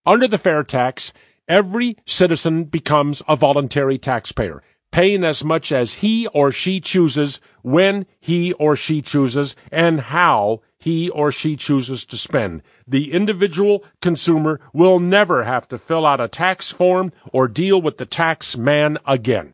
Under the fair tax, every citizen becomes a voluntary taxpayer, paying as much as he or she chooses, when he or she chooses, and how he or she chooses to spend. The individual consumer will never have to fill out a tax form or deal with the tax man again.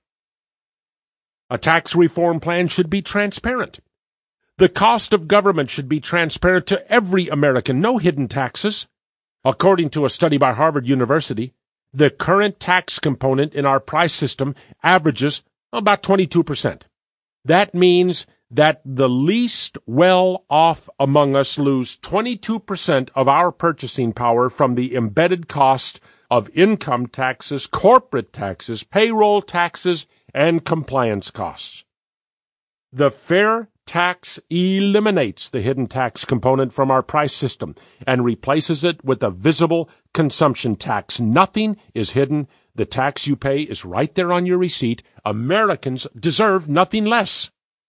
A tax reform plan should be transparent. The cost of government should be transparent to every American, no hidden taxes. According to a study by Harvard University, the current tax component in our price system averages about 22%. That means that the least well-off among us lose 22% of our purchasing power from the embedded cost of income taxes, corporate taxes, payroll taxes, and compliance costs. The fair tax eliminates the hidden tax component from our price system and replaces it with a visible consumption tax. Nothing is hidden. The tax you pay is right there on your receipt. Americans deserve nothing less.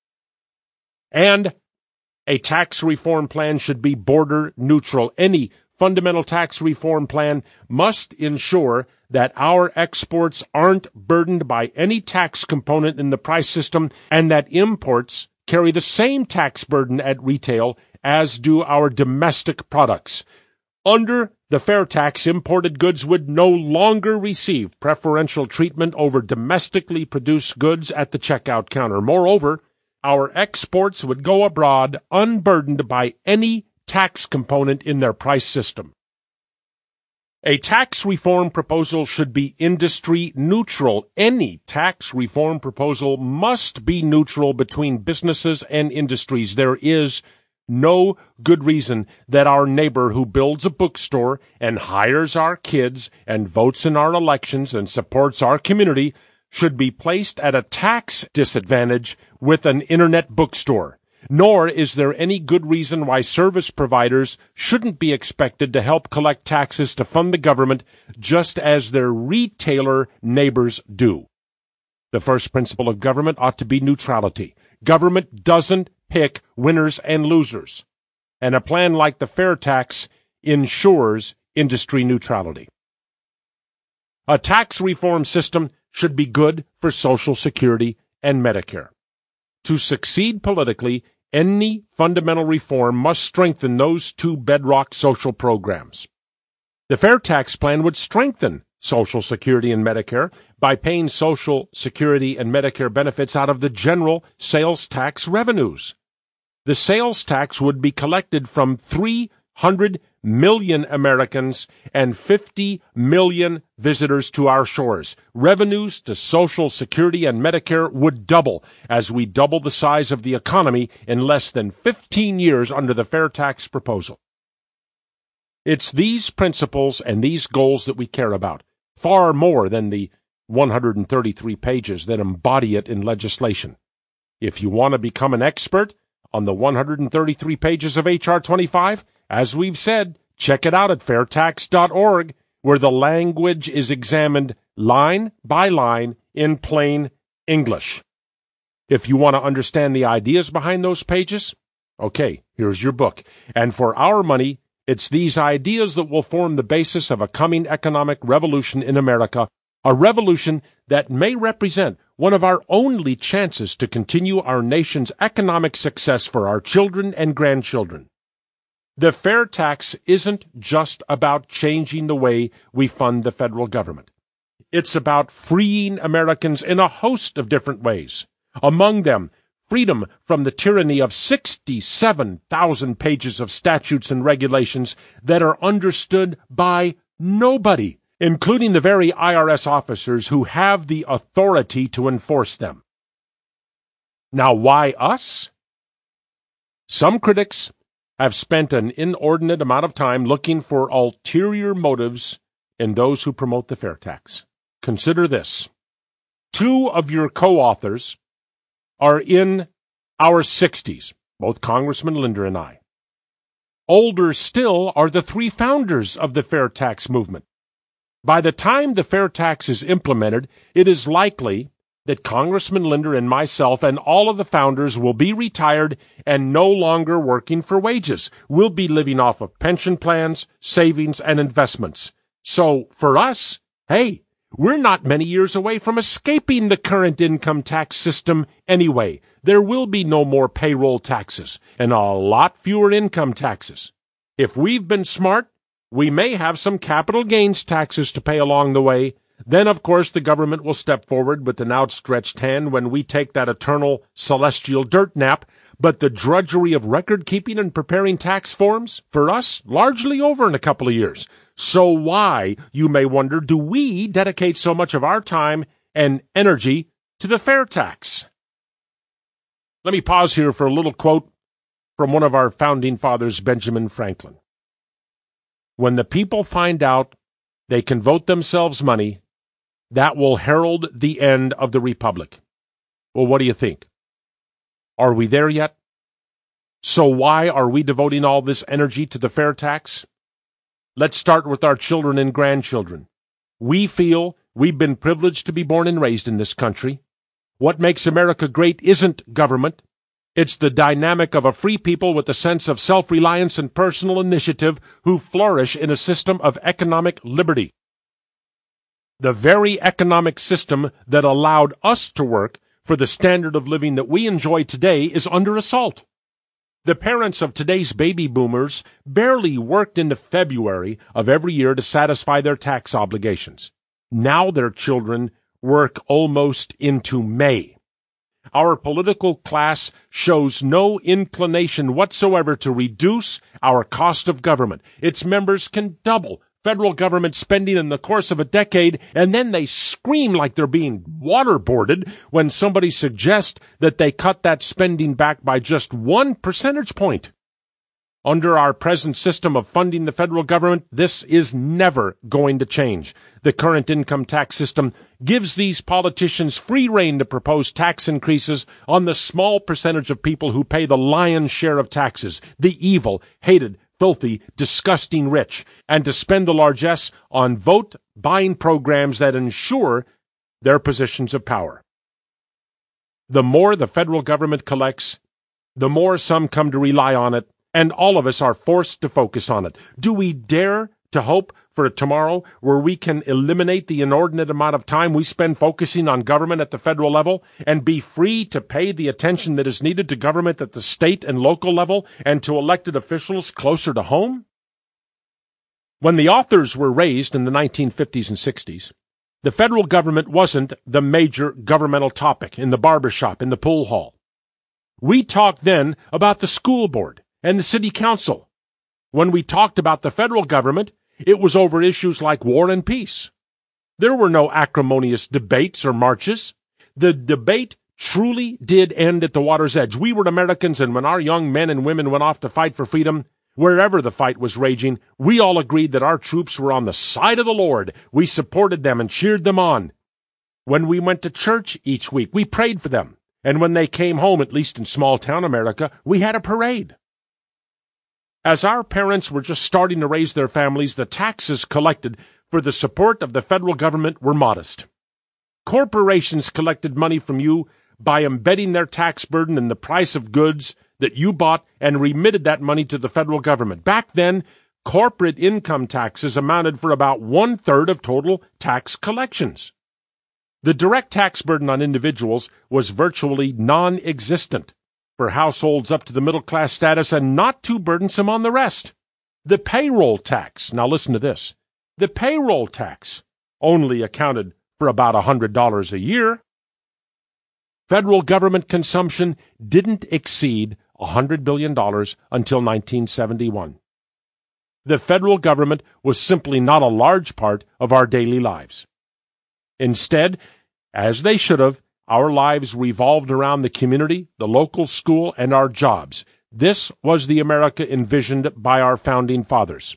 And a tax reform plan should be border neutral. Any fundamental tax reform plan must ensure that our exports aren't burdened by any tax component in the price system and that imports carry the same tax burden at retail as do our domestic products. Under the fair tax, imported goods would no longer receive preferential treatment over domestically produced goods at the checkout counter. Moreover, our exports would go abroad unburdened by any tax component in their price system. A tax reform proposal should be industry neutral. Any tax reform proposal must be neutral between businesses and industries. There is no good reason that our neighbor who builds a bookstore and hires our kids and votes in our elections and supports our community should be placed at a tax disadvantage with an internet bookstore. Nor is there any good reason why service providers shouldn't be expected to help collect taxes to fund the government just as their retailer neighbors do. The first principle of government ought to be neutrality. Government doesn't pick winners and losers, and a plan like the fair tax ensures industry neutrality. A tax reform system should be good for Social Security and Medicare. To succeed politically, any fundamental reform must strengthen those two bedrock social programs. The fair tax plan would strengthen Social Security and Medicare by paying Social Security and Medicare benefits out of the general sales tax revenues. The sales tax would be collected from 300 million Americans and 50 million visitors to our shores. Revenues to Social Security and Medicare would double as we double the size of the economy in less than 15 years under the fair tax proposal. It's these principles and these goals that we care about, far more than the 133 pages that embody it in legislation. If you want to become an expert on the 133 pages of H.R. 25, as we've said, check it out at fairtax.org, where the language is examined line by line in plain English. If you want to understand the ideas behind those pages, okay, here's your book. And for our money, it's these ideas that will form the basis of a coming economic revolution in America, a revolution that may represent one of our only chances to continue our nation's economic success for our children and grandchildren. The fair tax isn't just about changing the way we fund the federal government. It's about freeing Americans in a host of different ways. Among them, freedom from the tyranny of 67,000 pages of statutes and regulations that are understood by nobody, including the very IRS officers who have the authority to enforce them. Now, why us? Some critics have spent an inordinate amount of time looking for ulterior motives in those who promote the fair tax. Consider this. 2 of your co-authors are in our 60s, both Congressman Linder and I. Older still are the 3 founders of the fair tax movement. By the time the fair tax is implemented, it is likely that Congressman Linder and myself and all of the founders will be retired and no longer working for wages. We'll be living off of pension plans, savings, and investments. So for us, hey, we're not many years away from escaping the current income tax system anyway. There will be no more payroll taxes and a lot fewer income taxes. If we've been smart, we may have some capital gains taxes to pay along the way. Then, of course, the government will step forward with an outstretched hand when we take that eternal celestial dirt nap. But the drudgery of record-keeping and preparing tax forms, for us, largely over in a couple of years. So why, you may wonder, do we dedicate so much of our time and energy to the fair tax? Let me pause here for a little quote from one of our founding fathers, Benjamin Franklin. When the people find out they can vote themselves money, that will herald the end of the republic. Well, what do you think? Are we there yet? So why are we devoting all this energy to the fair tax? Let's start with our children and grandchildren. We feel we've been privileged to be born and raised in this country. What makes America great isn't government. It's the dynamic of a free people with a sense of self-reliance and personal initiative who flourish in a system of economic liberty. The very economic system that allowed us to work for the standard of living that we enjoy today is under assault. The parents of today's baby boomers barely worked into February of every year to satisfy their tax obligations. Now their children work almost into May. Our political class shows no inclination whatsoever to reduce our cost of government. Its members can double federal government spending in the course of a decade, and then they scream like they're being waterboarded when somebody suggests that they cut that spending back by just 1 percentage point. Under our present system of funding the federal government, this is never going to change. The current income tax system gives these politicians free rein to propose tax increases on the small percentage of people who pay the lion's share of taxes, the evil, hated, filthy, disgusting rich, and to spend the largesse on vote-buying programs that ensure their positions of power. The more the federal government collects, the more some come to rely on it, and all of us are forced to focus on it. Do we dare to hope for a tomorrow where we can eliminate the inordinate amount of time we spend focusing on government at the federal level and be free to pay the attention that is needed to government at the state and local level and to elected officials closer to home? When the authors were raised in the 1950s and 60s, the federal government wasn't the major governmental topic in the barbershop, in the pool hall. We talked then about the school board and the city council. When we talked about the federal government, it was over issues like war and peace. There were no acrimonious debates or marches. The debate truly did end at the water's edge. We were Americans, and when our young men and women went off to fight for freedom, wherever the fight was raging, we all agreed that our troops were on the side of the Lord. We supported them and cheered them on. When we went to church each week, we prayed for them. And when they came home, at least in small-town America, we had a parade. As our parents were just starting to raise their families, the taxes collected for the support of the federal government were modest. Corporations collected money from you by embedding their tax burden in the price of goods that you bought and remitted that money to the federal government. Back then, corporate income taxes amounted for about 1/3 of total tax collections. The direct tax burden on individuals was virtually non-existent for households up to the middle-class status and not too burdensome on the rest. The payroll tax, now listen to this, the payroll tax only accounted for about $100 a year. Federal government consumption didn't exceed $100 billion until 1971. The federal government was simply not a large part of our daily lives. Instead, as they should have, our lives revolved around the community, the local school, and our jobs. This was the America envisioned by our founding fathers.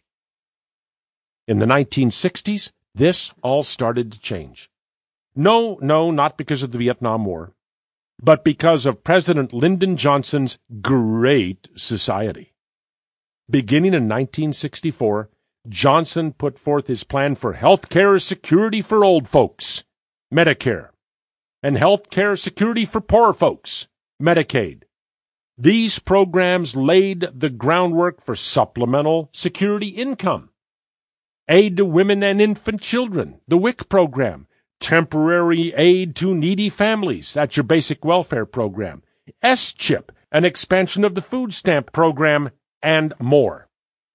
In the 1960s, this all started to change. No, not because of the Vietnam War, but because of President Lyndon Johnson's Great Society. Beginning in 1964, Johnson put forth his plan for health care security for old folks, Medicare, and health care security for poor folks, Medicaid. These programs laid the groundwork for supplemental security income. aid to women and infant children, the WIC program, temporary aid to needy families, that's your basic welfare program, S-CHIP, an expansion of the food stamp program, and more.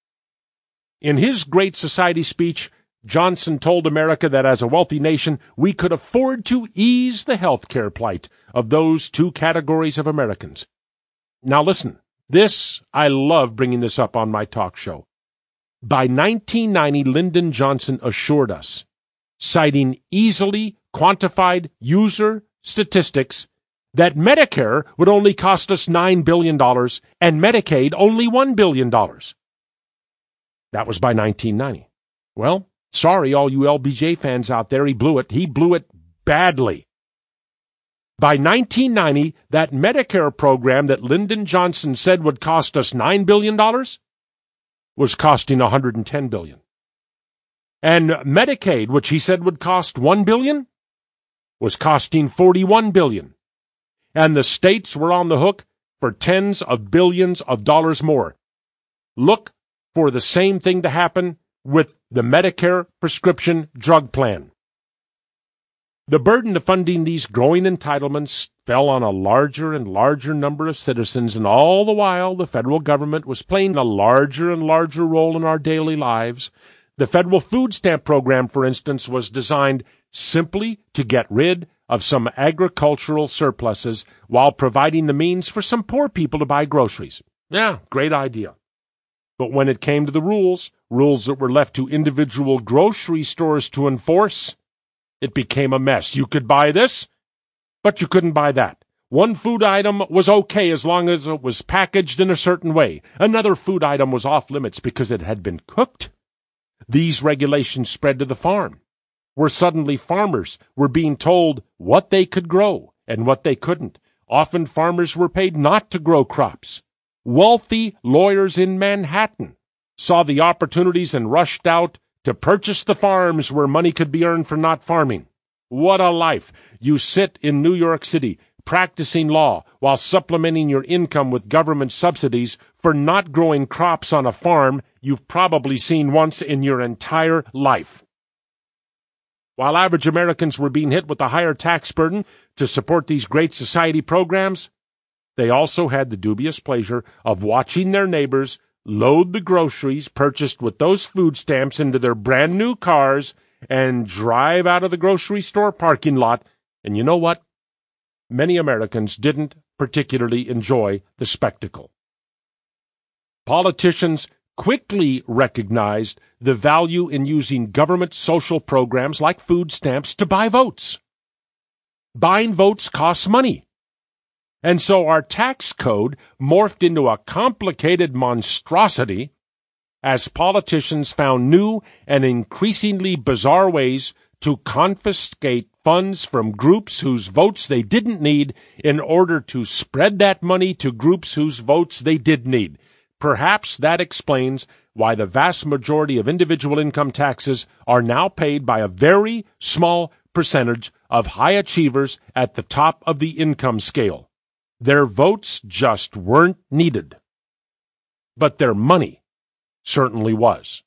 In his Great Society speech, Johnson told America that as a wealthy nation, we could afford to ease the health care plight of those two categories of Americans. Now listen, I love bringing this up on my talk show. By 1990, Lyndon Johnson assured us, citing easily quantified user statistics, that Medicare would only cost us $9 billion and Medicaid only $1 billion. That was by 1990. Well, sorry, all you LBJ fans out there, he blew it. He blew it badly. By 1990, that Medicare program that Lyndon Johnson said would cost us $9 billion was costing $110 billion. And Medicaid, which he said would cost $1 billion, was costing $41 billion. And the states were on the hook for tens of billions of dollars more. Look for the same thing to happen with the Medicare prescription drug plan. The burden of funding these growing entitlements fell on a larger and larger number of citizens, and all the while the federal government was playing a larger and larger role in our daily lives. The federal food stamp program, for instance, was designed simply to get rid of some agricultural surpluses while providing the means for some poor people to buy groceries. Yeah, great idea. But when it came to the rules that were left to individual grocery stores to enforce, it became a mess. You could buy this, but you couldn't buy that. One food item was okay as long as it was packaged in a certain way. Another food item was off limits because it had been cooked. These regulations spread to the farm, where suddenly farmers were being told what they could grow and what they couldn't. Often farmers were paid not to grow crops. Wealthy lawyers in Manhattan saw the opportunities and rushed out to purchase the farms where money could be earned for not farming. What a life! You sit in New York City practicing law while supplementing your income with government subsidies for not growing crops on a farm you've probably seen once in your entire life. While average Americans were being hit with a higher tax burden to support these Great Society programs, they also had the dubious pleasure of watching their neighbors load the groceries purchased with those food stamps into their brand new cars and drive out of the grocery store parking lot. And you know what? Many Americans didn't particularly enjoy the spectacle. Politicians quickly recognized the value in using government social programs like food stamps to buy votes. Buying votes costs money. And so our tax code morphed into a complicated monstrosity as politicians found new and increasingly bizarre ways to confiscate funds from groups whose votes they didn't need in order to spread that money to groups whose votes they did need. Perhaps that explains why the vast majority of individual income taxes are now paid by a very small percentage of high achievers at the top of the income scale. Their votes just weren't needed. But their money certainly was.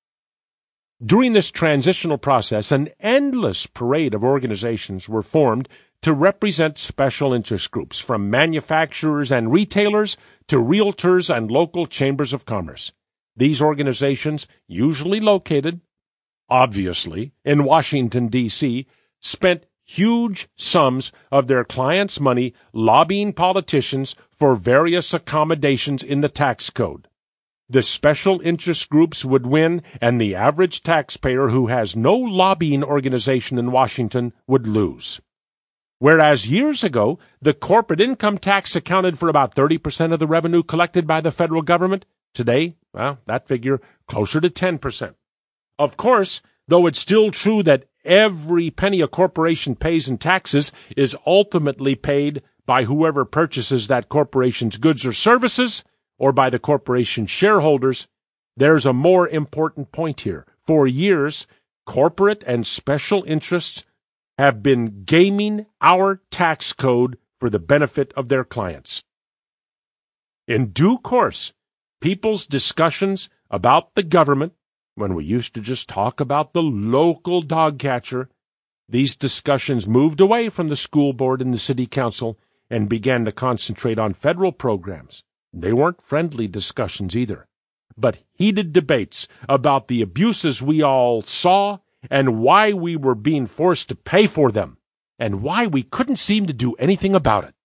During this transitional process, an endless parade of organizations were formed to represent special interest groups, from manufacturers and retailers to realtors and local chambers of commerce. These organizations, usually located, obviously, in Washington, D.C., spent huge sums of their clients' money lobbying politicians for various accommodations in the tax code. The special interest groups would win, and the average taxpayer who has no lobbying organization in Washington would lose. Whereas years ago, the corporate income tax accounted for about 30% of the revenue collected by the federal government, today, that figure closer to 10%. Of course, though it's still true that every penny a corporation pays in taxes is ultimately paid by whoever purchases that corporation's goods or services, or by the corporation's shareholders, there's a more important point here. For years, corporate and special interests have been gaming our tax code for the benefit of their clients. In due course, people's discussions about the government when we used to just talk about the local dog catcher, these discussions moved away from the school board and the city council and began to concentrate on federal programs. They weren't friendly discussions either, but heated debates about the abuses we all saw and why we were being forced to pay for them, and why we couldn't seem to do anything about it.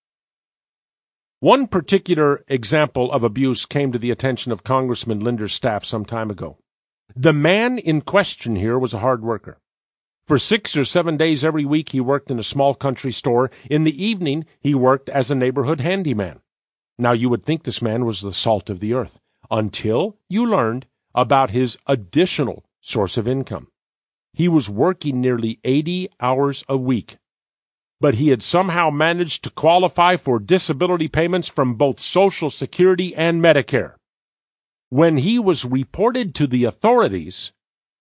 One particular example of abuse came to the attention of Congressman Linder's staff some time ago. The man in question here was a hard worker. For 6 or 7 days every week he worked in a small country store. In the evening he worked as a neighborhood handyman. Now you would think this man was the salt of the earth, until you learned about his additional source of income. He was working nearly 80 hours a week, but he had somehow managed to qualify for disability payments from both Social Security and Medicare. When he was reported to the authorities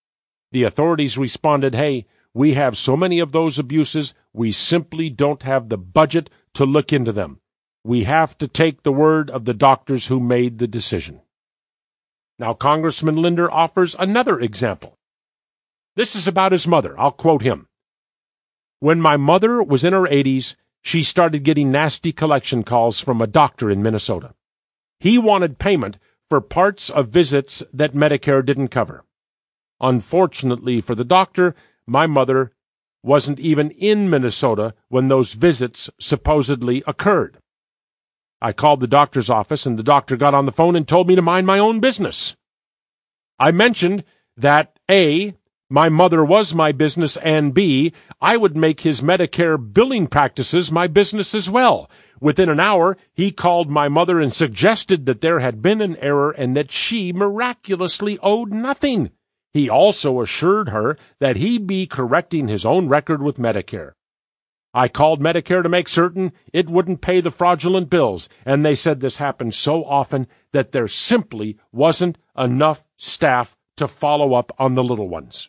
responded, "Hey, we have so many of those abuses, we simply don't have the budget to look into them. We have to take the word of the doctors who made the decision." Now, Congressman Linder offers another example. This is about his mother. I'll quote him. "When my mother was in her 80s, she started getting nasty collection calls from a doctor in Minnesota. He wanted payment for parts of visits that Medicare didn't cover. Unfortunately for the doctor, my mother wasn't even in Minnesota when those visits supposedly occurred. I called the doctor's office, and the doctor got on the phone and told me to mind my own business. I mentioned that A, my mother was my business, and B, I would make his Medicare billing practices my business as well. Within an hour, he called my mother and suggested that there had been an error and that she miraculously owed nothing. He also assured her that he'd be correcting his own record with Medicare. I called Medicare to make certain it wouldn't pay the fraudulent bills, and they said this happened so often that there simply wasn't enough staff to follow up on the little ones."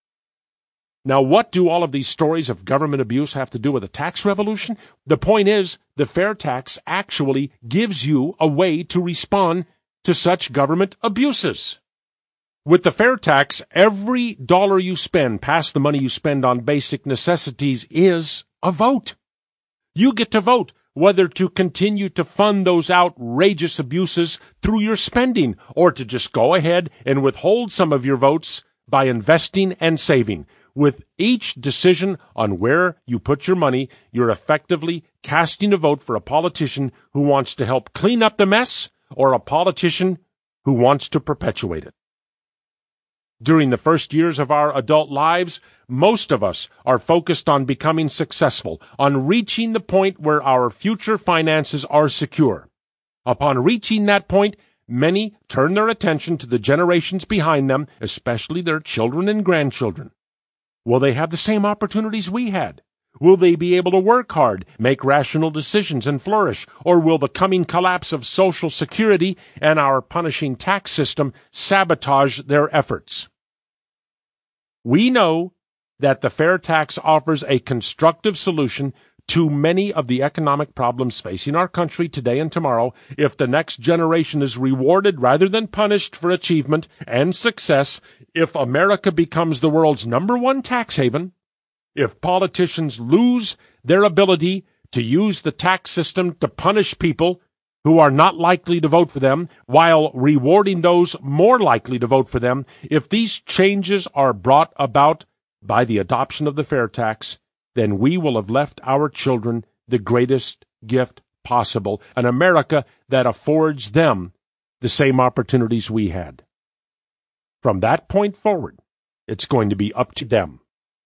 Now, what do all of these stories of government abuse have to do with a tax revolution? The point is, the fair tax actually gives you a way to respond to such government abuses. With the fair tax, every dollar you spend past the money you spend on basic necessities is a vote. You get to vote whether to continue to fund those outrageous abuses through your spending, or to just go ahead and withhold some of your votes by investing and saving. With each decision on where you put your money, you're effectively casting a vote for a politician who wants to help clean up the mess, or a politician who wants to perpetuate it. During the first years of our adult lives, most of us are focused on becoming successful, on reaching the point where our future finances are secure. Upon reaching that point, many turn their attention to the generations behind them, especially their children and grandchildren. Will they have the same opportunities we had? Will they be able to work hard, make rational decisions, and flourish? Or will the coming collapse of Social Security and our punishing tax system sabotage their efforts? We know that the fair tax offers a constructive solution to many of the economic problems facing our country today and tomorrow if the next generation is rewarded rather than punished for achievement and success, if America becomes the world's #1 tax haven, if politicians lose their ability to use the tax system to punish people who are not likely to vote for them while rewarding those more likely to vote for them, if these changes are brought about by the adoption of the fair tax, then we will have left our children the greatest gift possible, an America that affords them the same opportunities we had. From that point forward, it's going to be up to them.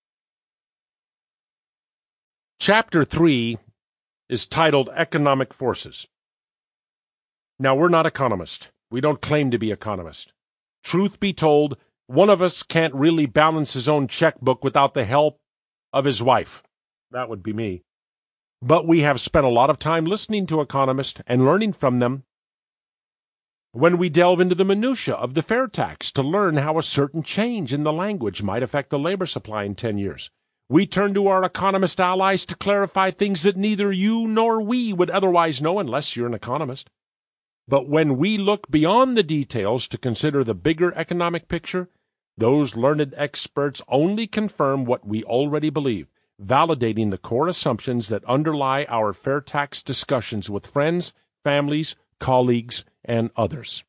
Chapter 3 is titled Economic Forces. Now, we're not economists. We don't claim to be economists. Truth be told, one of us can't really balance his own checkbook without the help of his wife. That would be me. But we have spent a lot of time listening to economists and learning from them. When we delve into the minutia of the fair tax to learn how a certain change in the language might affect the labor supply in 10 years, we turn to our economist allies to clarify things that neither you nor we would otherwise know unless you're an economist. But when we look beyond the details to consider the bigger economic picture, Those learned experts only confirm what we already believe, validating the core assumptions that underlie our fair tax discussions with friends, families, colleagues, and others.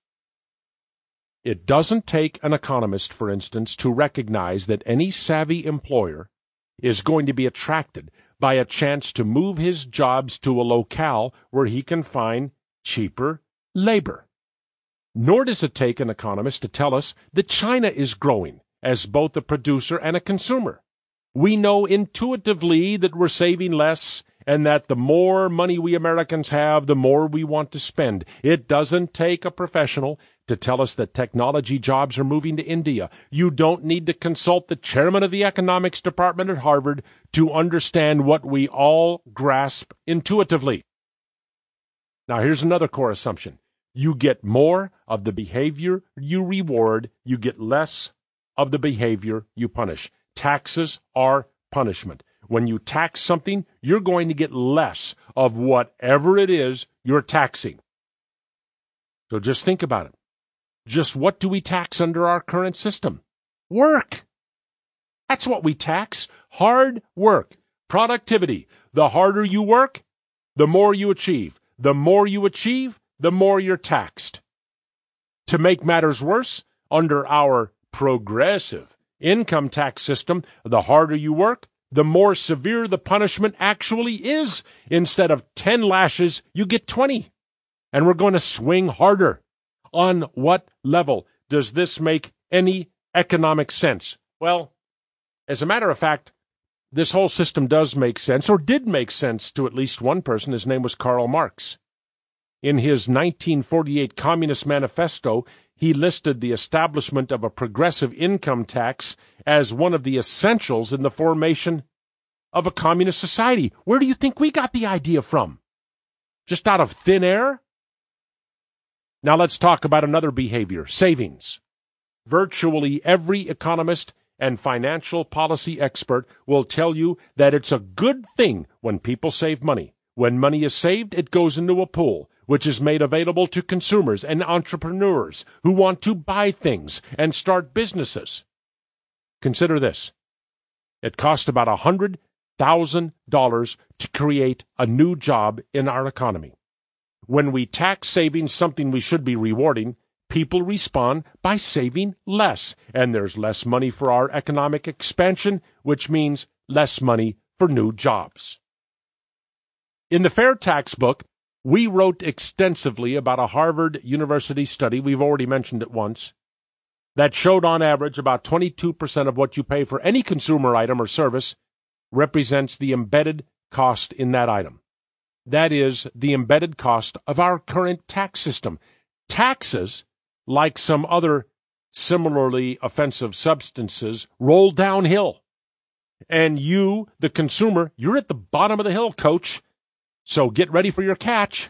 It doesn't take an economist, for instance, to recognize that any savvy employer is going to be attracted by a chance to move his jobs to a locale where he can find cheaper labor. Nor does it take an economist to tell us that China is growing as both a producer and a consumer. We know intuitively that we're saving less and that the more money we Americans have, the more we want to spend. It doesn't take a professional to tell us that technology jobs are moving to India. You don't need to consult the chairman of the economics department at Harvard to understand what we all grasp intuitively. Now, here's another core assumption. You get more of the behavior you reward, you get less of the behavior you punish. Taxes are punishment. When you tax something, you're going to get less of whatever it is you're taxing. So just think about it. Just what do we tax under our current system? Work. That's what we tax. Hard work. Productivity. The harder you work, the more you achieve. The more you achieve, the more you're taxed. To make matters worse, under our progressive income tax system, the harder you work, the more severe the punishment actually is. Instead of 10 lashes, you get 20. And we're going to swing harder. On what level does this make any economic sense? Well, as a matter of fact, this whole system does make sense, or did make sense to at least one person. His name was Karl Marx. In his 1948 Communist Manifesto, he listed the establishment of a progressive income tax as one of the essentials in the formation of a communist society. Where do you think we got the idea from? Just out of thin air? Now let's talk about another behavior, savings. Virtually every economist and financial policy expert will tell you that it's a good thing when people save money. When money is saved, it goes into a pool, which is made available to consumers and entrepreneurs who want to buy things and start businesses. Consider this. It cost about $100,000 to create a new job in our economy. When we tax savings, something we should be rewarding, people respond by saving less, and there's less money for our economic expansion, which means less money for new jobs. In the Fair Tax book, we wrote extensively about a Harvard University study, we've already mentioned it once, that showed on average about 22% of what you pay for any consumer item or service represents the embedded cost in that item. That is, the embedded cost of our current tax system. Taxes, like some other similarly offensive substances, roll downhill. And you, the consumer, you're at the bottom of the hill, coach. So get ready for your catch.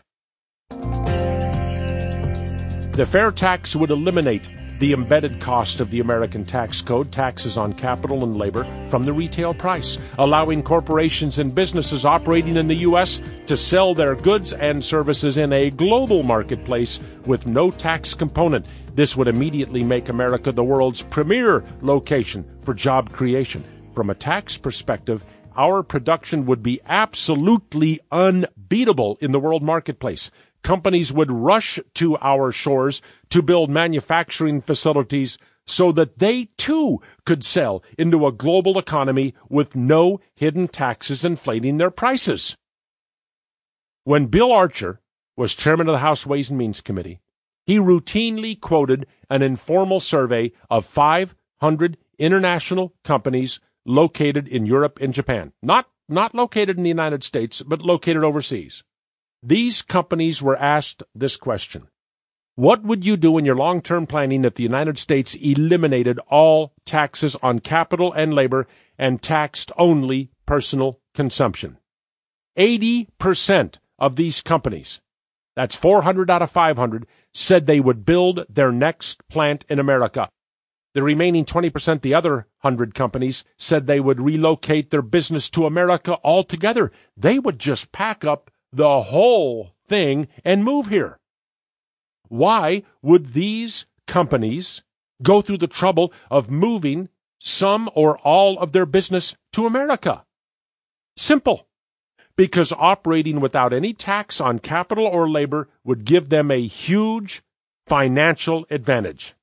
The fair tax would eliminate the embedded cost of the American tax code, taxes on capital and labor, from the retail price, allowing corporations and businesses operating in the U.S. to sell their goods and services in a global marketplace with no tax component. This would immediately make America the world's premier location for job creation. From a tax perspective, our production would be absolutely unbeatable in the world marketplace. Companies would rush to our shores to build manufacturing facilities so that they, too, could sell into a global economy with no hidden taxes inflating their prices. When Bill Archer was chairman of the House Ways and Means Committee, he routinely quoted an informal survey of 500 international companies located in Europe and Japan. Not located in the United States, but located overseas. These companies were asked this question: what would you do in your long-term planning if the United States eliminated all taxes on capital and labor and taxed only personal consumption? 80% of these companies, that's 400 out of 500, said they would build their next plant in America. The remaining 20%, the other 100 companies, said they would relocate their business to America altogether. They would just pack up the whole thing and move here. Why would these companies go through the trouble of moving some or all of their business to America? Simple. Because operating without any tax on capital or labor would give them a huge financial advantage.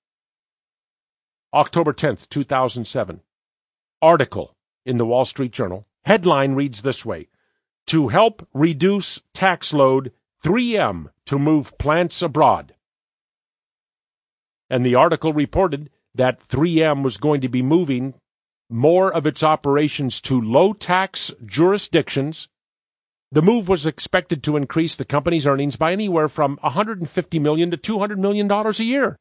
October 10th, 2007. Article in the Wall Street Journal. Headline reads this way: To help reduce tax load, 3M to move plants abroad. And the article reported that 3M was going to be moving more of its operations to low-tax jurisdictions. The move was expected to increase the company's earnings by anywhere from $150 million to $200 million a year.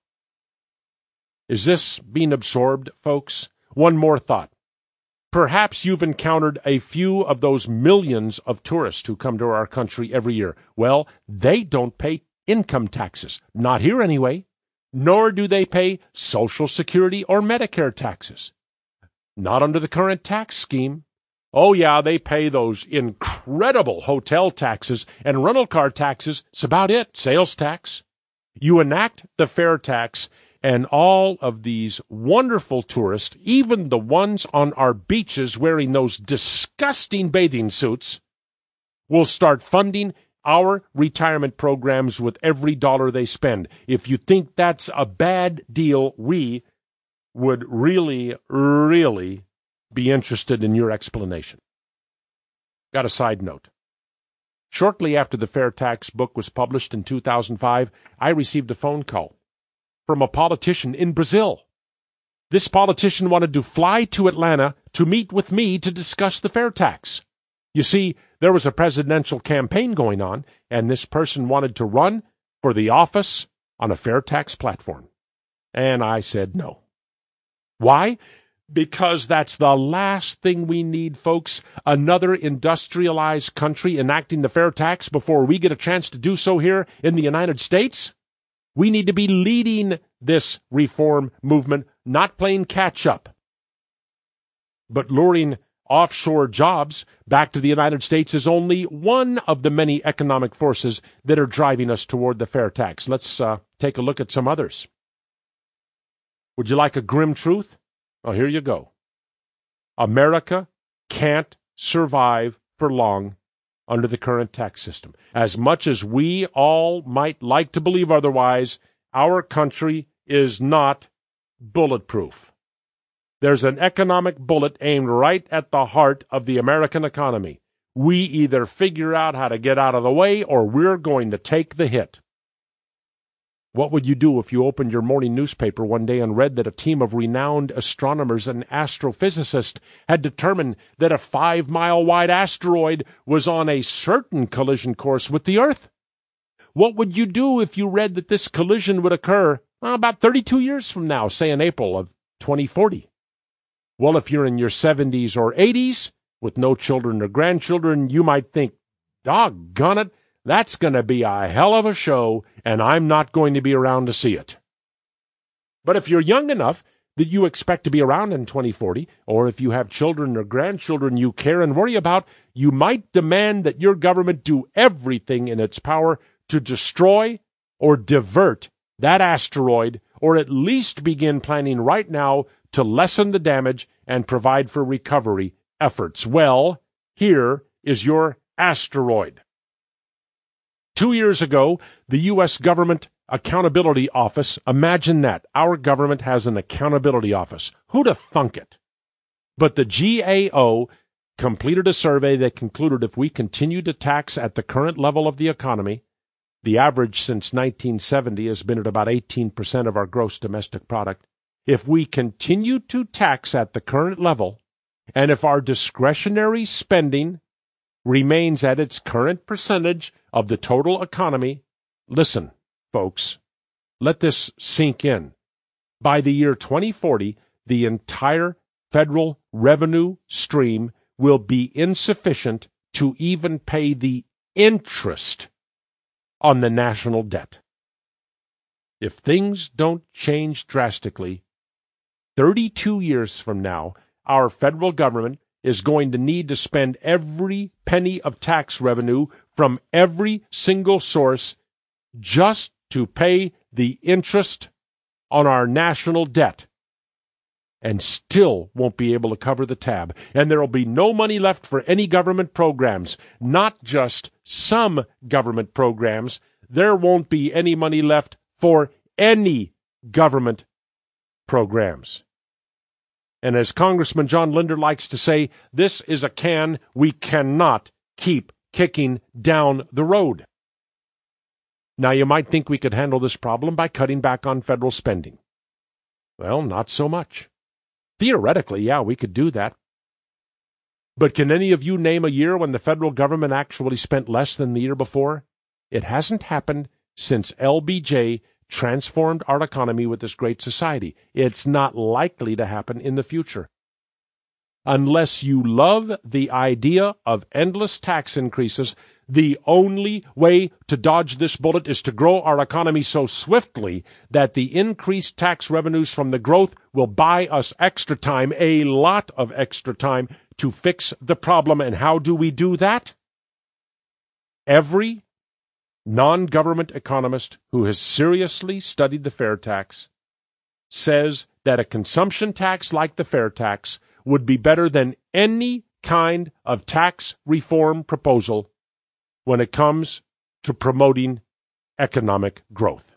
Is this being absorbed, folks? One more thought. Perhaps you've encountered a few of those millions of tourists who come to our country every year. Well, they don't pay income taxes. Not here anyway. Nor do they pay Social Security or Medicare taxes. Not under the current tax scheme. Oh yeah, they pay those incredible hotel taxes and rental car taxes. It's about it. Sales tax. You enact the fair tax, and all of these wonderful tourists, even the ones on our beaches wearing those disgusting bathing suits, will start funding our retirement programs with every dollar they spend. If you think that's a bad deal, we would really, really be interested in your explanation. Got a side note. Shortly after the Fair Tax book was published in 2005, I received a phone call from a politician in Brazil. This politician wanted to fly to Atlanta to meet with me to discuss the fair tax. You see, there was a presidential campaign going on, and this person wanted to run for the office on a fair tax platform. And I said no. Why? Because that's the last thing we need, folks. Another industrialized country enacting the fair tax before we get a chance to do so here in the United States. We need to be leading this reform movement, not playing catch-up, but luring offshore jobs back to the United States is only one of the many economic forces that are driving us toward the fair tax. Let's take a look at some others. Would you like a grim truth? Well, here you go. America can't survive for long under the current tax system. As much as we all might like to believe otherwise, our country is not bulletproof. There's an economic bullet aimed right at the heart of the American economy. We either figure out how to get out of the way, or we're going to take the hit. What would you do if you opened your morning newspaper one day and read that a team of renowned astronomers and astrophysicists had determined that a 5-mile-wide asteroid was on a certain collision course with the Earth? What would you do if you read that this collision would occur about 32 years from now, say in April of 2040? Well, if you're in your 70s or 80s, with no children or grandchildren, you might think, doggone it, that's going to be a hell of a show, and I'm not going to be around to see it. But if you're young enough that you expect to be around in 2040, or if you have children or grandchildren you care and worry about, you might demand that your government do everything in its power to destroy or divert that asteroid, or at least begin planning right now to lessen the damage and provide for recovery efforts. Well, here is your asteroid. 2 years ago, the U.S. Government Accountability Office, imagine that, our government has an accountability office. Who'd have thunk it? But the GAO completed a survey that concluded if we continue to tax at the current level of the economy, the average since 1970 has been at about 18% of our gross domestic product. If we continue to tax at the current level, and if our discretionary spending remains at its current percentage of the total economy, listen, folks, let this sink in. By the year 2040, the entire federal revenue stream will be insufficient to even pay the interest on the national debt. If things don't change drastically, 32 years from now, our federal government is going to need to spend every penny of tax revenue from every single source just to pay the interest on our national debt and still won't be able to cover the tab. And there will be no money left for any government programs, not just some government programs. There won't be any money left for any government programs. And as Congressman John Linder likes to say, this is a can we cannot keep kicking down the road. Now, you might think we could handle this problem by cutting back on federal spending. Well, not so much. Theoretically, yeah, we could do that. But can any of you name a year when the federal government actually spent less than the year before? It hasn't happened since LBJ transformed our economy with this great society. It's not likely to happen in the future. Unless you love the idea of endless tax increases, the only way to dodge this bullet is to grow our economy so swiftly that the increased tax revenues from the growth will buy us extra time, a lot of extra time, to fix the problem. And how do we do that? Every non-government economist who has seriously studied the fair tax says that a consumption tax like the fair tax would be better than any kind of tax reform proposal when it comes to promoting economic growth.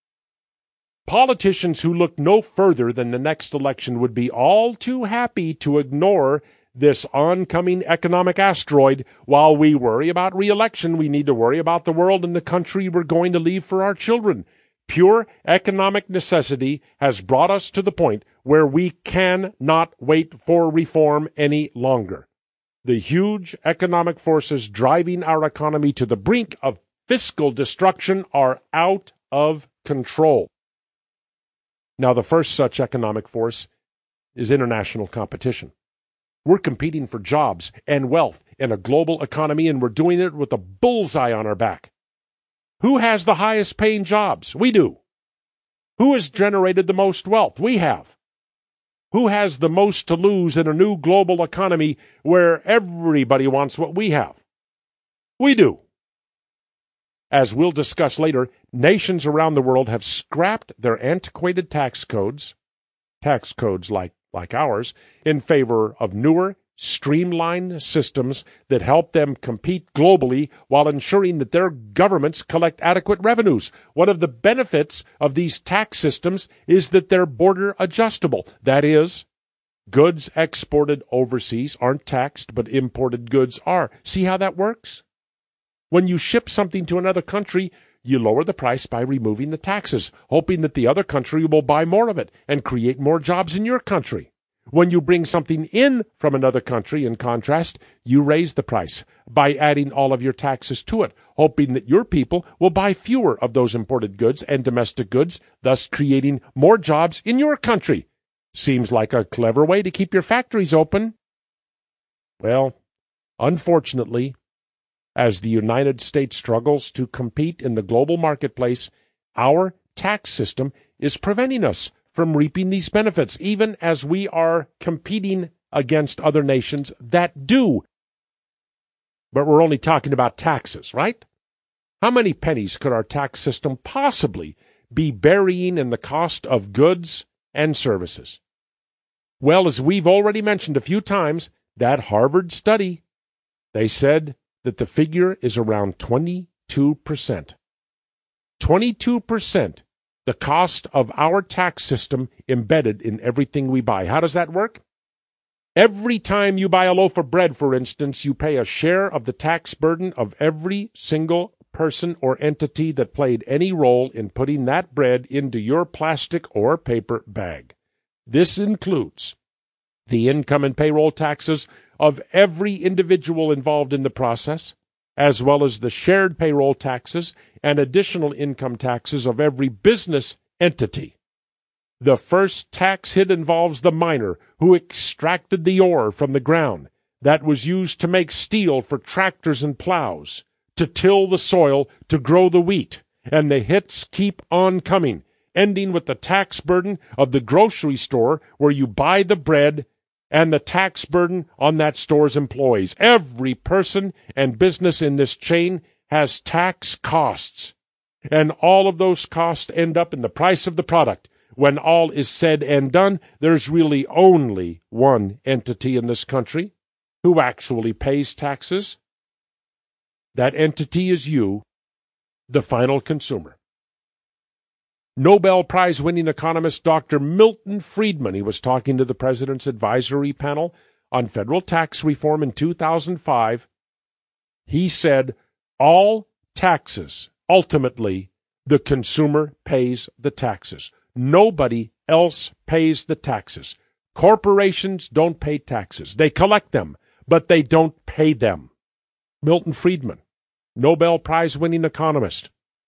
Politicians who look no further than the next election would be all too happy to ignore this oncoming economic asteroid. While we worry about re-election, we need to worry about the world and the country we're going to leave for our children. Pure economic necessity has brought us to the point where we cannot wait for reform any longer. The huge economic forces driving our economy to the brink of fiscal destruction are out of control. Now, the first such economic force is international competition. We're competing for jobs and wealth in a global economy, and we're doing it with a bullseye on our back. Who has the highest paying jobs? We do. Who has generated the most wealth? We have. Who has the most to lose in a new global economy where everybody wants what we have? We do. As we'll discuss later, nations around the world have scrapped their antiquated tax codes like ours, in favor of newer, streamlined systems that help them compete globally while ensuring that their governments collect adequate revenues. One of the benefits of these tax systems is that they're border adjustable. That is, goods exported overseas aren't taxed, but imported goods are. See how that works? When you ship something to another country, you lower the price by removing the taxes, hoping that the other country will buy more of it and create more jobs in your country. When you bring something in from another country, in contrast, you raise the price by adding all of your taxes to it, hoping that your people will buy fewer of those imported goods and domestic goods, thus creating more jobs in your country. Seems like a clever way to keep your factories open. Well, unfortunately, as the United States struggles to compete in the global marketplace, our tax system is preventing us from reaping these benefits, even as we are competing against other nations that do. But we're only talking about taxes, right? How many pennies could our tax system possibly be burying in the cost of goods and services? Well, as we've already mentioned a few times, that Harvard study, they said that the figure is around 22%. 22%, the cost of our tax system embedded in everything we buy. How does that work? Every time you buy a loaf of bread, for instance, you pay a share of the tax burden of every single person or entity that played any role in putting that bread into your plastic or paper bag. This includes the income and payroll taxes of every individual involved in the process, as well as the shared payroll taxes and additional income taxes of every business entity. The first tax hit involves the miner who extracted the ore from the ground that was used to make steel for tractors and plows, to till the soil, to grow the wheat. And the hits keep on coming, ending with the tax burden of the grocery store where you buy the bread and the tax burden on that store's employees. Every person and business in this chain has tax costs, and all of those costs end up in the price of the product, when all is said and done, there's really only one entity in this country who actually pays taxes. That entity is you, the final consumer. Nobel Prize-winning economist Dr. Milton Friedman, he was talking to the President's Advisory Panel on federal tax reform in 2005. He said, all taxes, ultimately, the consumer pays the taxes. Nobody else pays the taxes. Corporations don't pay taxes. They collect them, but they don't pay them. Milton Friedman, Nobel Prize-winning economist.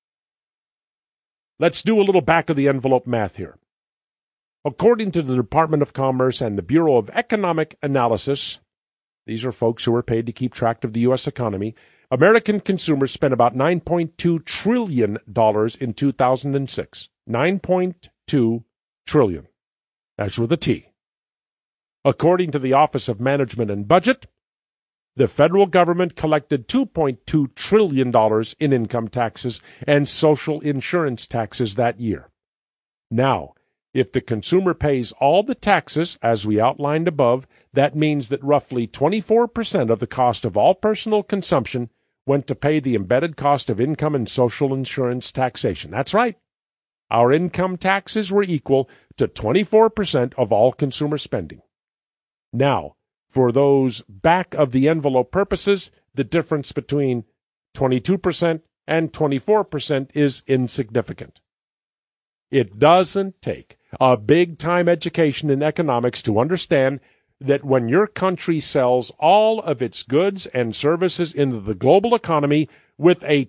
Let's do a little back-of-the-envelope math here. According to the Department of Commerce and the Bureau of Economic Analysis, these are folks who are paid to keep track of the U.S. economy, American consumers spent about $9.2 trillion in 2006. $9.2 trillion. That's with a T. According to the Office of Management and Budget, the federal government collected $2.2 trillion in income taxes and social insurance taxes that year. Now, if the consumer pays all the taxes, as we outlined above, that means that roughly 24% of the cost of all personal consumption went to pay the embedded cost of income and social insurance taxation. That's right. Our income taxes were equal to 24% of all consumer spending. Now, for those back-of-the-envelope purposes, the difference between 22% and 24% is insignificant. It doesn't take a big-time education in economics to understand that when your country sells all of its goods and services into the global economy with a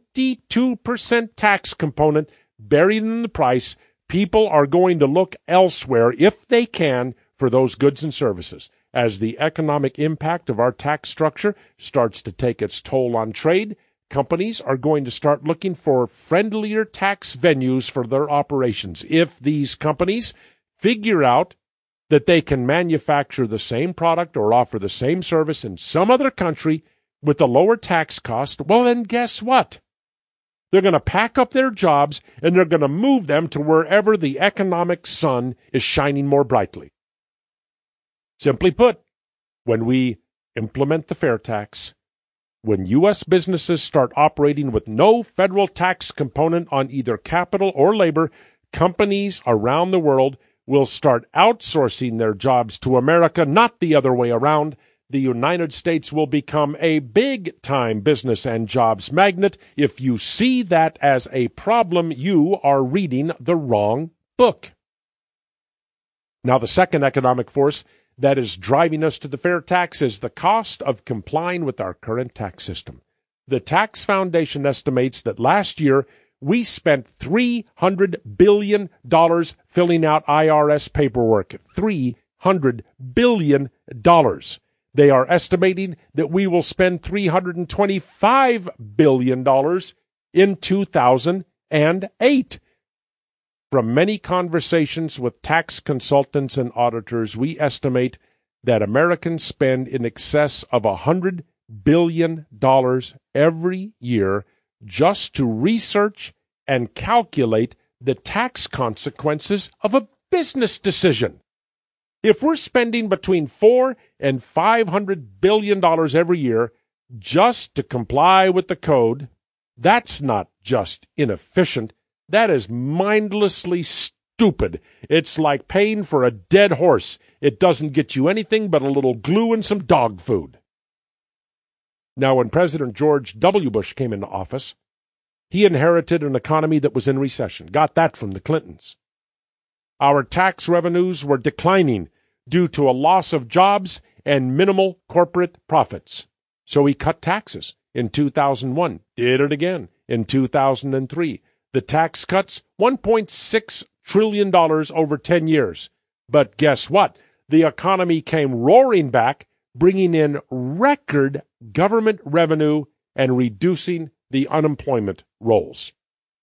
22% tax component buried in the price, people are going to look elsewhere, if they can, for those goods and services. As the economic impact of our tax structure starts to take its toll on trade, companies are going to start looking for friendlier tax venues for their operations. If these companies figure out that they can manufacture the same product or offer the same service in some other country with a lower tax cost, well, then guess what? They're going to pack up their jobs and they're going to move them to wherever the economic sun is shining more brightly. Simply put, when we implement the fair tax, when U.S. businesses start operating with no federal tax component on either capital or labor, companies around the world will start outsourcing their jobs to America, not the other way around. The United States will become a big-time business and jobs magnet. If you see that as a problem, you are reading the wrong book. Now, the second economic force that is driving us to the fair tax is the cost of complying with our current tax system. The Tax Foundation estimates that last year we spent $300 billion filling out IRS paperwork. $300 billion. They are estimating that we will spend $325 billion in 2008. From many conversations with tax consultants and auditors, we estimate that Americans spend in excess of $100 billion every year just to research and calculate the tax consequences of a business decision. If we're spending between $400 and $500 billion every year just to comply with the code, that's not just inefficient. That is mindlessly stupid. It's like paying for a dead horse. It doesn't get you anything but a little glue and some dog food. Now, when President George W. Bush came into office, he inherited an economy that was in recession. Got that from the Clintons. Our tax revenues were declining due to a loss of jobs and minimal corporate profits. So he cut taxes in 2001, did it again in 2003. The tax cuts, $1.6 trillion over 10 years. But guess what? The economy came roaring back, bringing in record government revenue and reducing the unemployment rolls.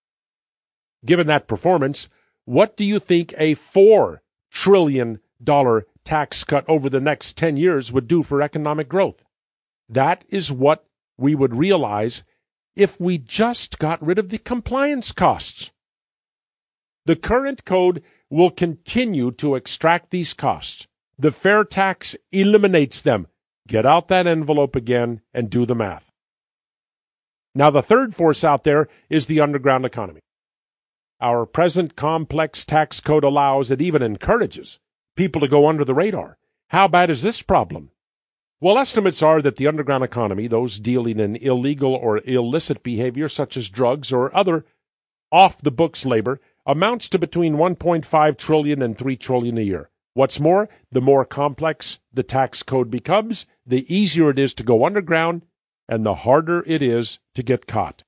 Given that performance, what do you think a $4 trillion tax cut over the next 10 years would do for economic growth? That is what we would realize if we just got rid of the compliance costs. The current code will continue to extract these costs. The fair tax eliminates them. Get out that envelope again and do the math. Now, the third force out there is the underground economy. Our present complex tax code allows, it even encourages, people to go under the radar. How bad is this problem? Well, estimates are that the underground economy, those dealing in illegal or illicit behavior such as drugs or other off-the-books labor, amounts to between $1.5 trillion and $3 trillion a year. What's more, the more complex the tax code becomes, the easier it is to go underground, and the harder it is to get caught.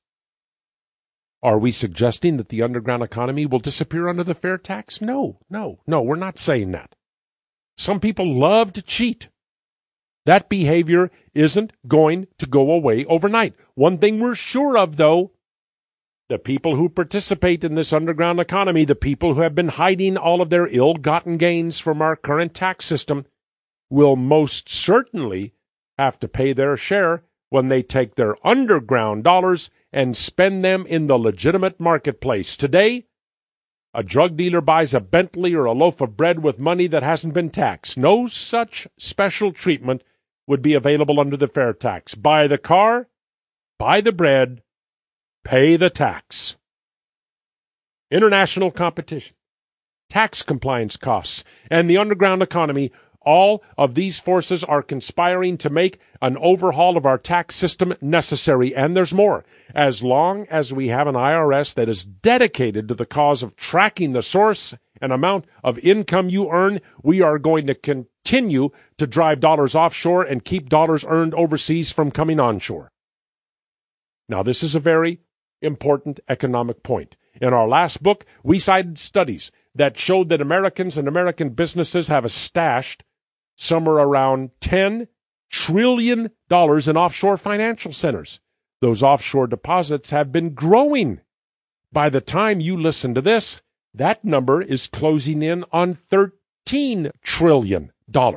Are we suggesting that the underground economy will disappear under the fair tax? No, we're not saying that. Some people love to cheat. That behavior isn't going to go away overnight. One thing we're sure of, though, the people who participate in this underground economy, the people who have been hiding all of their ill-gotten gains from our current tax system, will most certainly have to pay their share when they take their underground dollars and spend them in the legitimate marketplace. Today, a drug dealer buys a Bentley or a loaf of bread with money that hasn't been taxed. No such special treatment would be available under the fair tax. Buy the car, buy the bread, pay the tax. International competition, tax compliance costs, and the underground economy, all of these forces are conspiring to make an overhaul of our tax system necessary. And there's more. As long as we have an IRS that is dedicated to the cause of tracking the source and amount of income you earn, we are going to continue to drive dollars offshore and keep dollars earned overseas from coming onshore. Now, this is a very important economic point. In our last book, we cited studies that showed that Americans and American businesses have stashed somewhere around $10 trillion in offshore financial centers. Those offshore deposits have been growing. By the time you listen to this, that number is closing in on $13 trillion.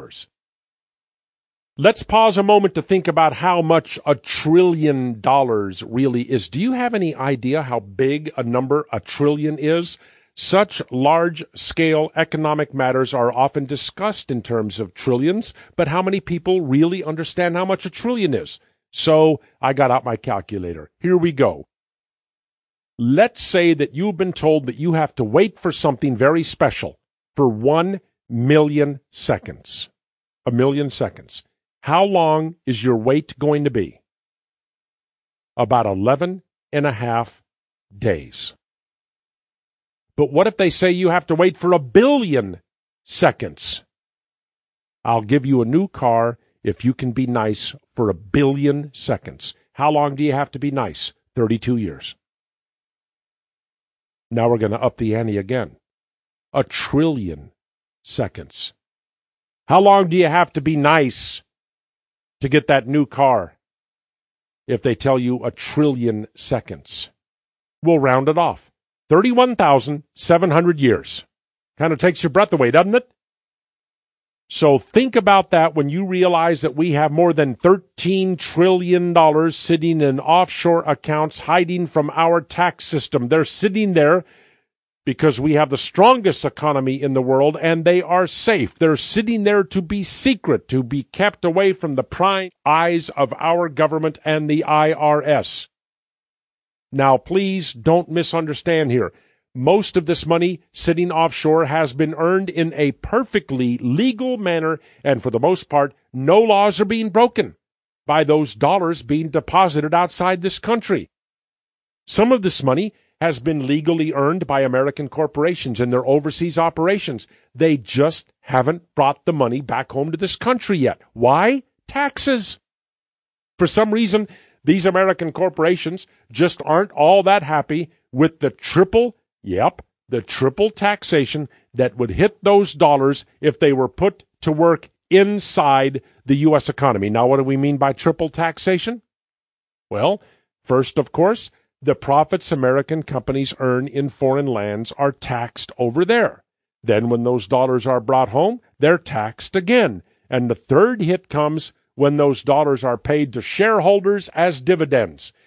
Let's pause a moment to think about how much $1 trillion really is. Do you have any idea how big a number $1 trillion is? Such large-scale economic matters are often discussed in terms of trillions, but how many people really understand how much $1 trillion is? So I got out my calculator. Here we go. Let's say that you've been told that you have to wait for something very special for 1 million seconds. 1 million seconds. How long is your wait going to be? About 11 and a half days. But what if they say you have to wait for 1 billion seconds? I'll give you a new car if you can be nice for 1 billion seconds. How long do you have to be nice? 32 years. Now we're going to up the ante again. 1 trillion seconds. How long do you have to be nice to get that new car if they tell you 1 trillion seconds? We'll round it off. 31,700 years. Kind of takes your breath away, doesn't it? So think about that when you realize that we have more than $13 trillion sitting in offshore accounts hiding from our tax system. They're sitting there because we have the strongest economy in the world, and they are safe. They're sitting there to be secret, to be kept away from the prying eyes of our government and the IRS. Now, please don't misunderstand here. Most of this money sitting offshore has been earned in a perfectly legal manner, and for the most part, no laws are being broken by those dollars being deposited outside this country. Some of this money has been legally earned by American corporations in their overseas operations. They just haven't brought the money back home to this country yet. Why? Taxes. For some reason, these American corporations just aren't all that happy with the triple taxation that would hit those dollars if they were put to work inside the U.S. economy. Now, what do we mean by triple taxation? Well, first, of course, the profits American companies earn in foreign lands are taxed over there. Then when those dollars are brought home, they're taxed again. And the third hit comes when those dollars are paid to shareholders as dividends.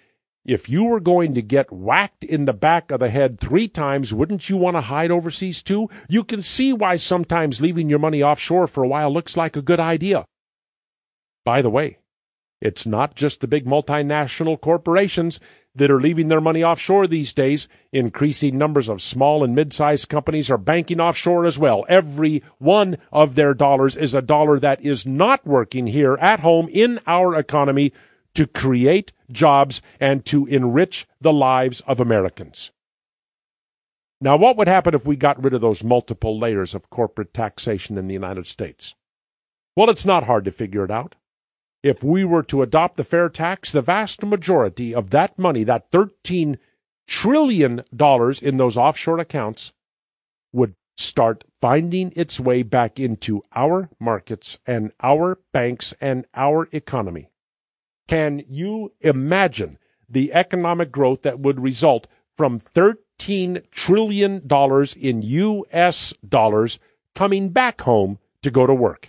If you were going to get whacked in the back of the head 3 times, wouldn't you want to hide overseas too? You can see why sometimes leaving your money offshore for a while looks like a good idea. By the way, it's not just the big multinational corporations that are leaving their money offshore these days. Increasing numbers of small and mid-sized companies are banking offshore as well. Every one of their dollars is a dollar that is not working here at home in our economy to create jobs and to enrich the lives of Americans. Now, what would happen if we got rid of those multiple layers of corporate taxation in the United States? Well, it's not hard to figure it out. If we were to adopt the fair tax, the vast majority of that money, that $13 trillion in those offshore accounts, would start finding its way back into our markets and our banks and our economy. Can you imagine the economic growth that would result from $13 trillion in U.S. dollars coming back home to go to work?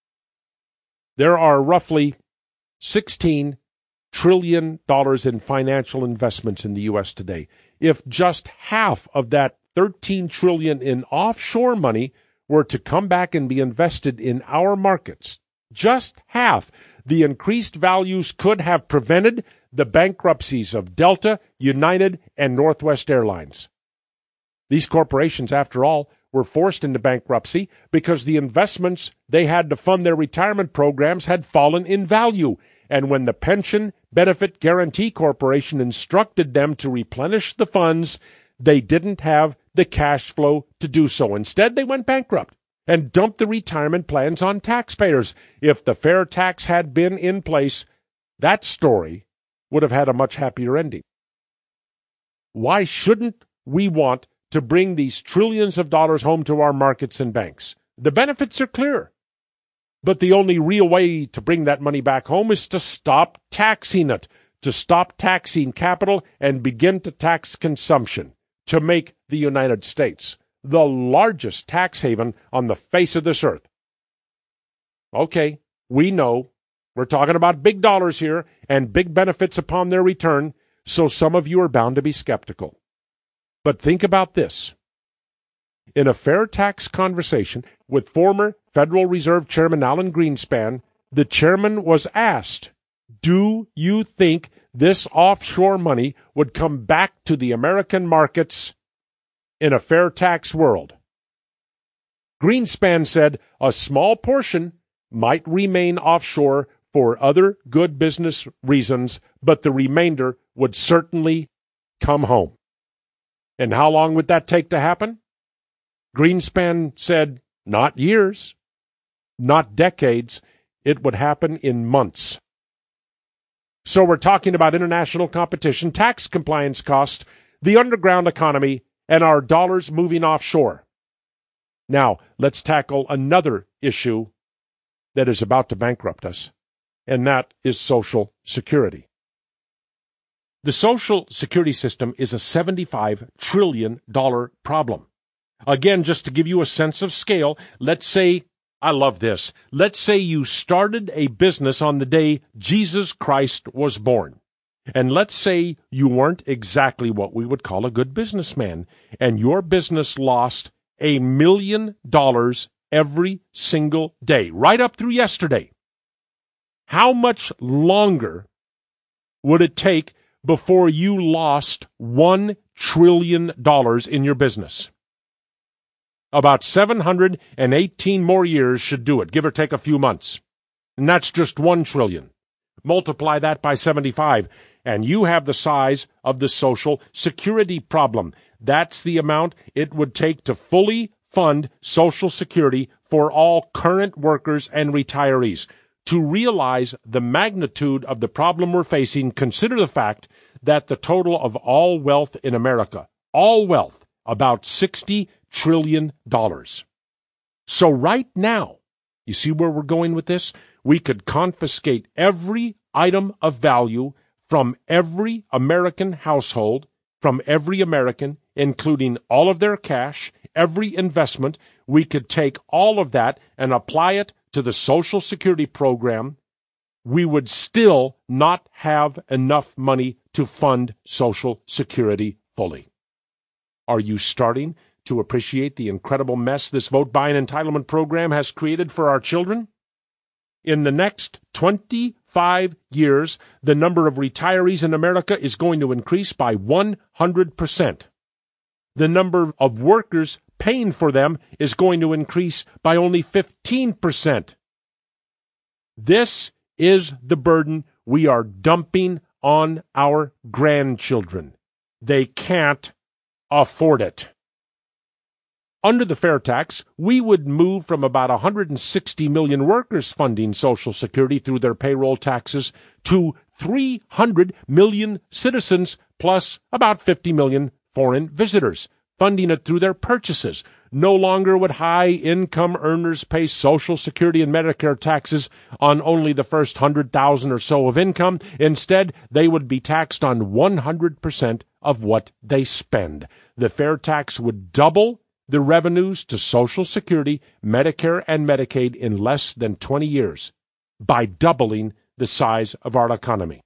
There are roughly $16 trillion in financial investments in the U.S. today. If just half of that $13 trillion in offshore money were to come back and be invested in our markets, just half, the increased values could have prevented the bankruptcies of Delta, United, and Northwest Airlines. These corporations, after all, were forced into bankruptcy because the investments they had to fund their retirement programs had fallen in value. And when the Pension Benefit Guaranty Corporation instructed them to replenish the funds, they didn't have the cash flow to do so. Instead, they went bankrupt and dumped the retirement plans on taxpayers. If the fair tax had been in place, that story would have had a much happier ending. Why shouldn't we want to bring these trillions of dollars home to our markets and banks? The benefits are clear. But the only real way to bring that money back home is to stop taxing it, to stop taxing capital and begin to tax consumption, to make the United States the largest tax haven on the face of this earth. Okay, we know we're talking about big dollars here and big benefits upon their return, so some of you are bound to be skeptical. But think about this. In a fair tax conversation with former Federal Reserve Chairman Alan Greenspan, the chairman was asked, "Do you think this offshore money would come back to the American markets in a fair tax world?" Greenspan said a small portion might remain offshore for other good business reasons, but the remainder would certainly come home. And how long would that take to happen? Greenspan said, not years, not decades. It would happen in months. So we're talking about international competition, tax compliance costs, the underground economy, and our dollars moving offshore. Now, let's tackle another issue that is about to bankrupt us, and that is Social Security. The Social Security system is a $75 trillion problem. Again, just to give you a sense of scale, let's say, I love this, let's say you started a business on the day Jesus Christ was born. And let's say you weren't exactly what we would call a good businessman, and your business lost $1 million every single day, right up through yesterday. How much longer would it take before you lost $1 trillion in your business? About 718 more years should do it, give or take a few months. And that's just $1 trillion. Multiply that by 75, and you have the size of the Social Security problem. That's the amount it would take to fully fund Social Security for all current workers and retirees. To realize the magnitude of the problem we're facing, consider the fact that the total of all wealth in America, all wealth, about $60 trillion. So right now, you see where we're going with this? We could confiscate every item of value from every American household, from every American, including all of their cash, every investment. We could take all of that and apply it to the Social Security program. we would still not have enough money to fund Social Security fully. Are you starting to appreciate the incredible mess this vote-buying entitlement program has created for our children? In the next 25 years, the number of retirees in America is going to increase by 100%. The number of workers paying for them is going to increase by only 15%. This is the burden we are dumping on our grandchildren. They can't afford it. Under the fair tax, we would move from about 160 million workers funding Social Security through their payroll taxes to 300 million citizens plus about 50 million foreign visitors funding it through their purchases. No longer would high-income earners pay Social Security and Medicare taxes on only the first 100,000 or so of income. Instead, they would be taxed on 100% of what they spend. The fair tax would double the revenues to Social Security, Medicare, and Medicaid in less than 20 years by doubling the size of our economy.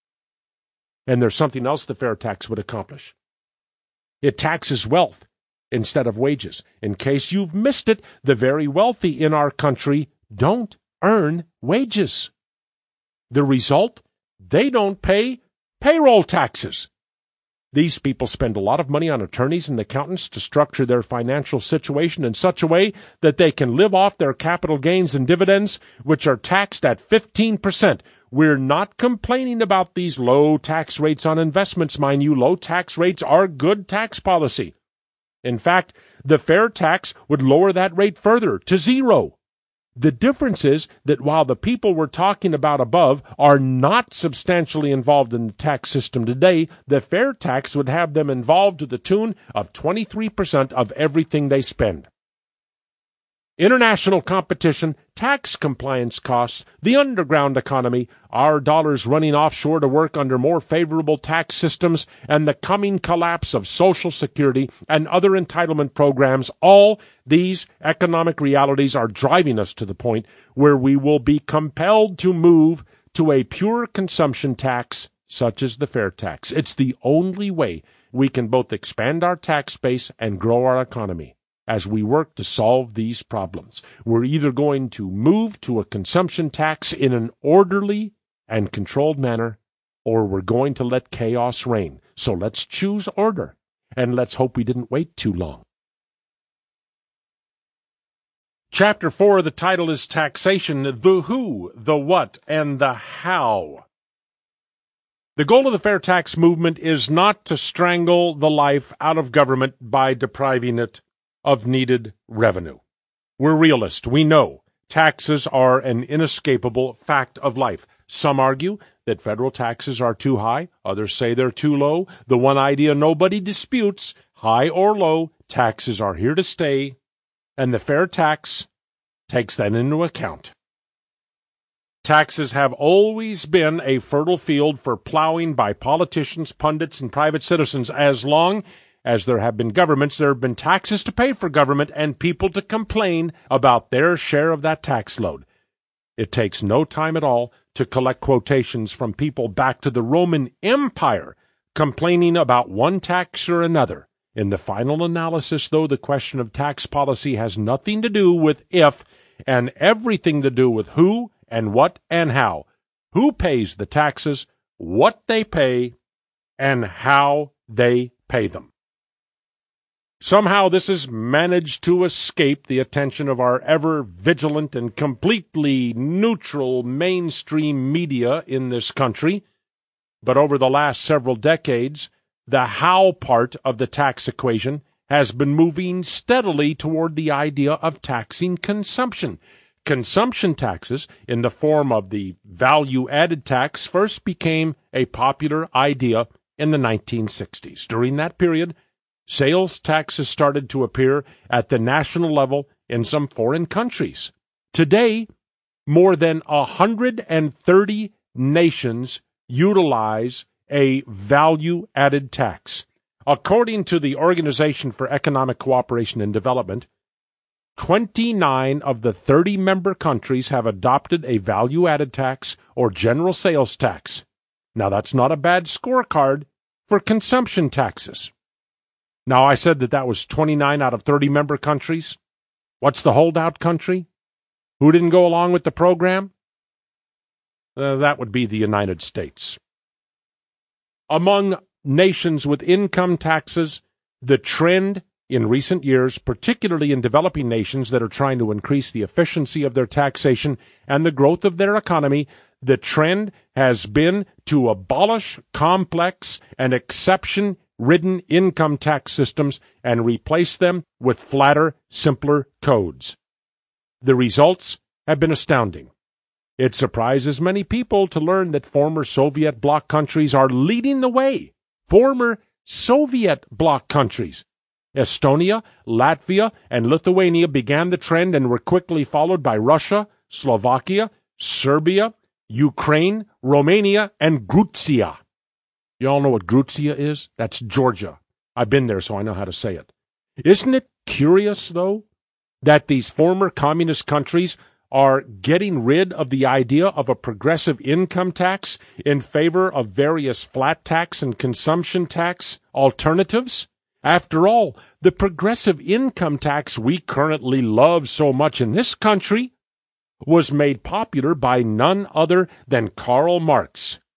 And there's something else the fair tax would accomplish. It taxes wealth instead of wages. In case you've missed it, the very wealthy in our country don't earn wages. The result? They don't pay payroll taxes. These people spend a lot of money on attorneys and accountants to structure their financial situation in such a way that they can live off their capital gains and dividends, which are taxed at 15%. We're not complaining about these low tax rates on investments, mind you. Low tax rates are good tax policy. In fact, the fair tax would lower that rate further to 0. The difference is that while the people we're talking about above are not substantially involved in the tax system today, the fair tax would have them involved to the tune of 23% of everything they spend. International competition, tax compliance costs, the underground economy, our dollars running offshore to work under more favorable tax systems, and the coming collapse of Social Security and other entitlement programs, all these economic realities are driving us to the point where we will be compelled to move to a pure consumption tax such as the fair tax. It's the only way we can both expand our tax base and grow our economy. As we work to solve these problems, we're either going to move to a consumption tax in an orderly and controlled manner, or we're going to let chaos reign. So let's choose order, and let's hope we didn't wait too long. Chapter 4, the title is Taxation, the Who, the What, and the How. The goal of the fair tax movement is not to strangle the life out of government by depriving it of needed revenue. We're realists. We know taxes are an inescapable fact of life. Some argue that federal taxes are too high. Others say they're too low. The one idea nobody disputes, high or low, taxes are here to stay, and the fair tax takes that into account. Taxes have always been a fertile field for plowing by politicians, pundits, and private citizens. As long as there have been governments, there have been taxes to pay for government and people to complain about their share of that tax load. It takes no time at all to collect quotations from people back to the Roman Empire complaining about one tax or another. In the final analysis, though, the question of tax policy has nothing to do with if and everything to do with who and what and how. Who pays the taxes, what they pay, and how they pay them. Somehow this has managed to escape the attention of our ever-vigilant and completely neutral mainstream media in this country. But over the last several decades, the how part of the tax equation has been moving steadily toward the idea of taxing consumption. Consumption taxes, in the form of the value-added tax, first became a popular idea in the 1960s. During that period, sales taxes started to appear at the national level in some foreign countries. Today, more than 130 nations utilize a value-added tax. According to the Organization for Economic Cooperation and Development, 29 of the 30-member countries have adopted a value-added tax or general sales tax. Now, that's not a bad scorecard for consumption taxes. Now, I said that was 29 out of 30-member countries. What's the holdout country? Who didn't go along with the program? That would be the United States. Among nations with income taxes, the trend in recent years, particularly in developing nations that are trying to increase the efficiency of their taxation and the growth of their economy, the trend has been to abolish complex and exception-ridden income tax systems and replace them with flatter, simpler codes. The results have been astounding. It surprises many people to learn that former Soviet bloc countries are leading the way. Former Soviet bloc countries. Estonia, Latvia, and Lithuania began the trend and were quickly followed by Russia, Slovakia, Serbia, Ukraine, Romania, and Gruzia. You all know what Gruzia is? That's Georgia. I've been there, so I know how to say it. Isn't it curious, though, that these former communist countries are getting rid of the idea of a progressive income tax in favor of various flat tax and consumption tax alternatives? After all, the progressive income tax we currently love so much in this country was made popular by none other than Karl Marx,